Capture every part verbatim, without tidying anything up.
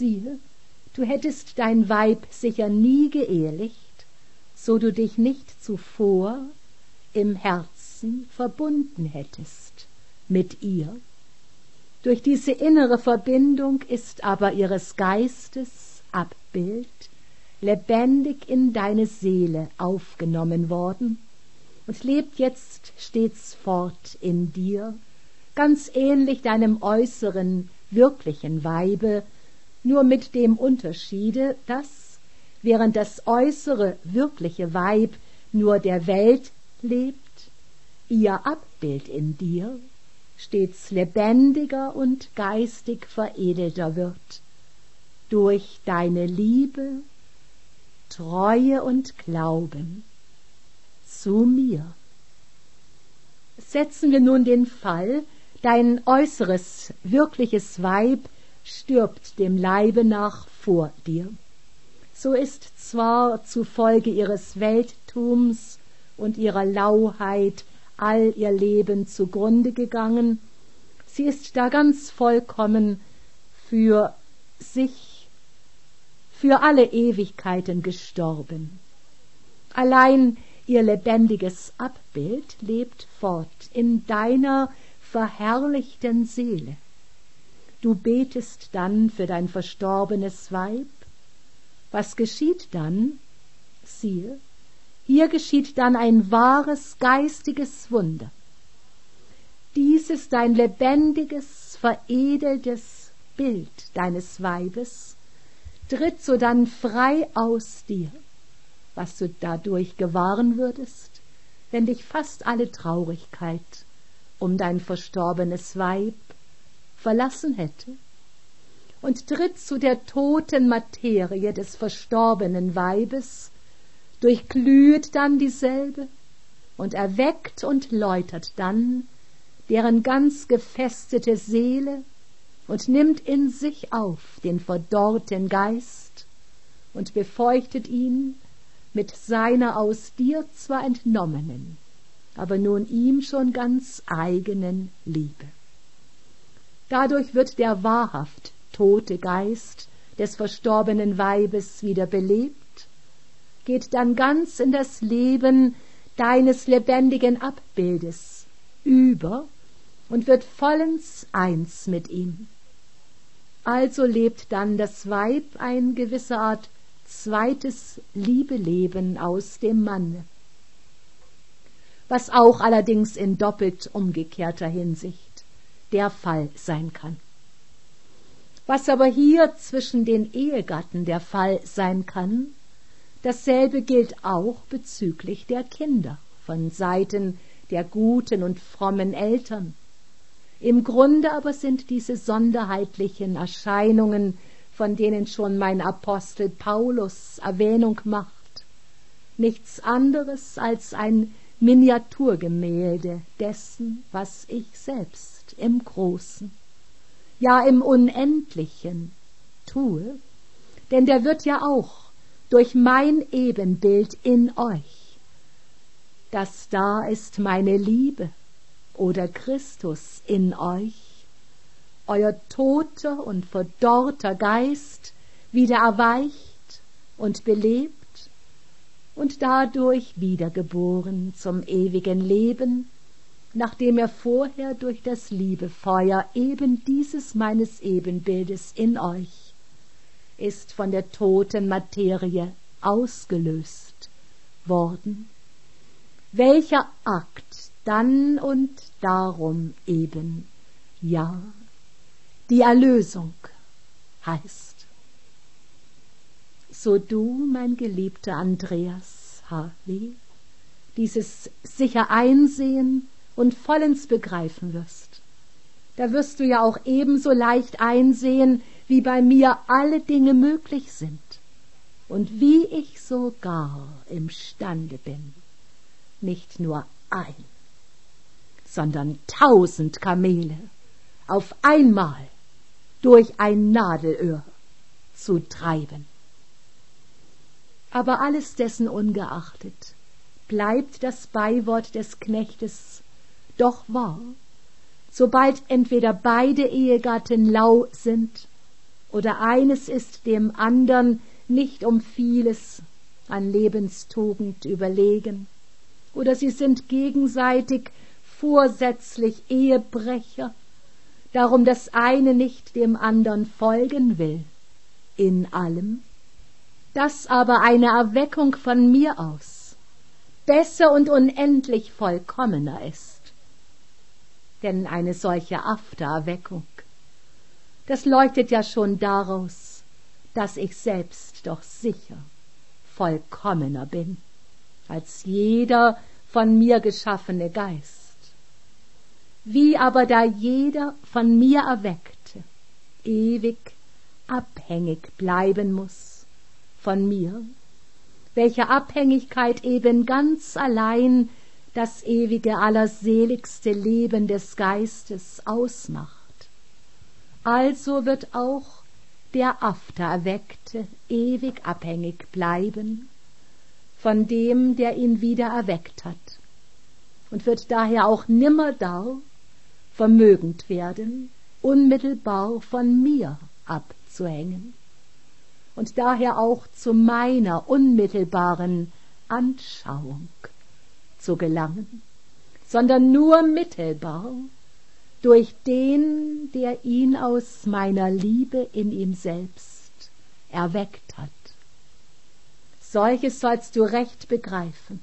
Siehe, du hättest dein Weib sicher nie geehelicht, so du dich nicht zuvor im Herzen verbunden hättest mit ihr. Durch diese innere Verbindung ist aber ihres Geistes Abbild lebendig in deine Seele aufgenommen worden und lebt jetzt stets fort in dir, ganz ähnlich deinem äußeren, wirklichen Weibe, nur mit dem Unterschiede, dass, während das äußere, wirkliche Weib nur der Welt lebt, ihr Abbild in dir stets lebendiger und geistig veredelter wird, durch deine Liebe, Treue und Glauben zu mir. Setzen wir nun den Fall, dein äußeres, wirkliches Weib stirbt dem Leibe nach vor dir. So ist zwar zufolge ihres Welttums und ihrer Lauheit all ihr Leben zugrunde gegangen, sie ist da ganz vollkommen für sich, für alle Ewigkeiten gestorben. Allein ihr lebendiges Abbild lebt fort in deiner verherrlichten Seele. Du betest dann für dein verstorbenes Weib. Was geschieht dann? Siehe, hier geschieht dann ein wahres geistiges Wunder. Dieses dein lebendiges, veredeltes Bild deines Weibes tritt sodann frei aus dir, was du dadurch gewahren würdest, wenn dich fast alle Traurigkeit um dein verstorbenes Weib verlassen hätte, und tritt zu der toten Materie des verstorbenen Weibes, durchglühet dann dieselbe und erweckt und läutert dann deren ganz gefestete Seele und nimmt in sich auf den verdorrten Geist und befeuchtet ihn mit seiner aus dir zwar entnommenen, aber nun ihm schon ganz eigenen Liebe. Dadurch wird der wahrhaft tote Geist des verstorbenen Weibes wieder belebt, geht dann ganz in das Leben deines lebendigen Abbildes über und wird vollends eins mit ihm. Also lebt dann das Weib ein gewisser Art zweites Liebeleben aus dem Manne, was auch allerdings in doppelt umgekehrter Hinsicht der Fall sein kann. Was aber hier zwischen den Ehegatten der Fall sein kann, dasselbe gilt auch bezüglich der Kinder von Seiten der guten und frommen Eltern. Im Grunde aber sind diese sonderheitlichen Erscheinungen, von denen schon mein Apostel Paulus Erwähnung macht, nichts anderes als ein Miniaturgemälde dessen, was ich selbst im Großen, ja im Unendlichen tue, denn der wird ja auch durch mein Ebenbild in euch, das da ist meine Liebe oder Christus in euch, euer toter und verdorrter Geist wieder erweicht und belebt und dadurch wiedergeboren zum ewigen Leben, nachdem er vorher durch das Liebefeuer eben dieses meines Ebenbildes in euch ist von der toten Materie ausgelöst worden. Welcher Akt dann und darum eben, ja, die Erlösung heißt. So du, mein geliebter Andreas H W, dieses sicher einsehen und vollends begreifen wirst, da wirst du ja auch ebenso leicht einsehen, wie bei mir alle Dinge möglich sind und wie ich sogar imstande bin, nicht nur ein, sondern tausend Kamele auf einmal durch ein Nadelöhr zu treiben. Aber alles dessen ungeachtet bleibt das Beiwort des Knechtes doch wahr, sobald entweder beide Ehegatten lau sind oder eines ist dem andern nicht um vieles an Lebenstugend überlegen, oder sie sind gegenseitig vorsätzlich Ehebrecher, darum das eine nicht dem andern folgen will, in allem, dass aber eine Erweckung von mir aus besser und unendlich vollkommener ist. Denn eine solche Aftererweckung, das leuchtet ja schon daraus, dass ich selbst doch sicher vollkommener bin, als jeder von mir geschaffene Geist. Wie aber da jeder von mir Erweckte ewig abhängig bleiben muß von mir, welche Abhängigkeit eben ganz allein das ewige allerseligste Leben des Geistes ausmacht, also wird auch der Aftererweckte ewig abhängig bleiben von dem, der ihn wieder erweckt hat, und wird daher auch nimmerdau vermögend werden, unmittelbar von mir abzuhängen und daher auch zu meiner unmittelbaren Anschauung zu gelangen, sondern nur mittelbar durch den, der ihn aus meiner Liebe in ihm selbst erweckt hat. Solches sollst du recht begreifen,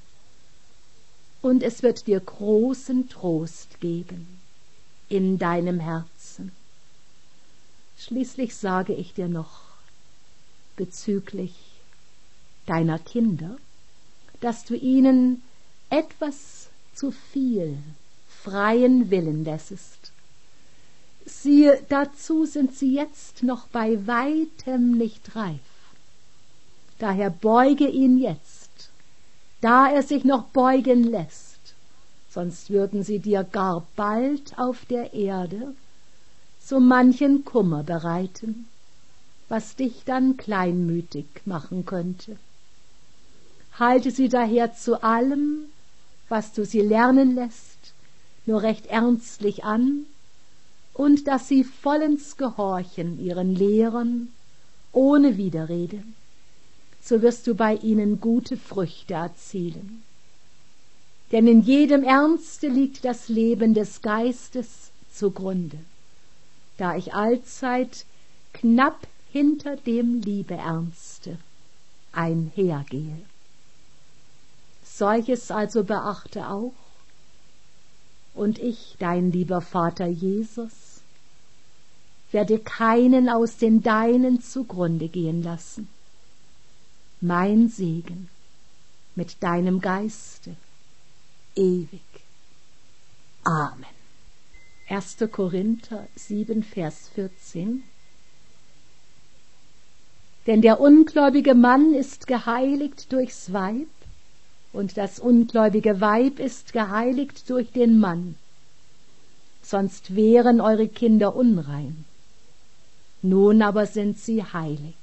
und es wird dir großen Trost geben in deinem Herzen. Schließlich sage ich dir noch bezüglich deiner Kinder, dass du ihnen etwas zu viel freien Willen lässest. Siehe, dazu sind sie jetzt noch bei weitem nicht reif. Daher beuge ihn jetzt, da er sich noch beugen lässt, sonst würden sie dir gar bald auf der Erde so manchen Kummer bereiten, was dich dann kleinmütig machen könnte. Halte sie daher zu allem, was du sie lernen lässt, nur recht ernstlich an, und dass sie vollends gehorchen ihren Lehrern, ohne Widerrede, so wirst du bei ihnen gute Früchte erzielen. Denn in jedem Ernste liegt das Leben des Geistes zugrunde, da ich allzeit knapp hinter dem Liebeernste einhergehe. Solches also beachte auch, und ich, dein lieber Vater Jesus, werde keinen aus den Deinen zugrunde gehen lassen. Mein Segen mit deinem Geiste ewig. Amen. erster Korinther sieben, Vers vierzehn. Denn der ungläubige Mann ist geheiligt durchs Weib, und das ungläubige Weib ist geheiligt durch den Mann. Sonst wären eure Kinder unrein. Nun aber sind sie heilig.